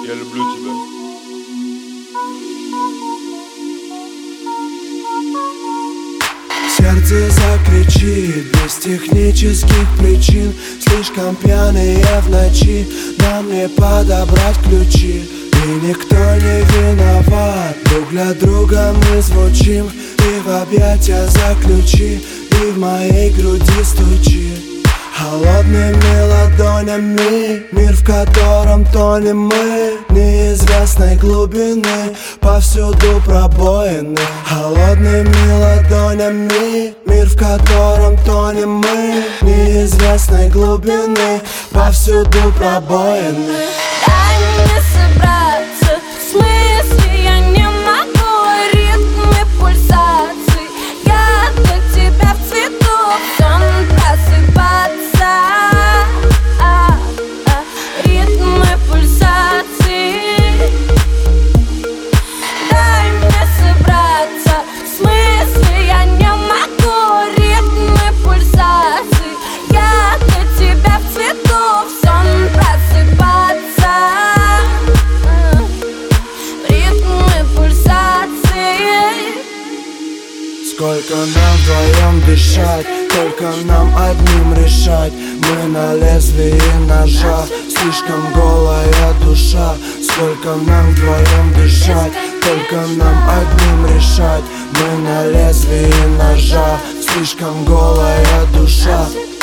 Я люблю тебя. Сердце закричит без технических причин. Слишком пьяные в ночи, нам не подобрать ключи. И никто не виноват, друг для друга мы звучим. И в объятия заключи, и в моей груди стучи. Холодными ладонями мир, в котором тонем мы, неизвестной глубины, повсюду пробоины. Холодными ладонями мир, в котором тонем мы, неизвестной глубины, повсюду пробоины. Дай мне собраться, в смысле я не могу. Ритмы пульсаций, я для тебя в цвету, в сон просыпаться. Ритмы пульсаций. Дай мне собраться, в смысле я не могу. Ритмы пульсаций, я для тебя в цвету, в сон просыпаться. Ритмы пульсаций. Сколько нам вдвоем дышать, только нам одним решать. Мы на лезвии ножа, слишком голая душа. Сколько нам вдвоем дышать, только нам одним решать. Мы на лезвии ножа, слишком голая душа.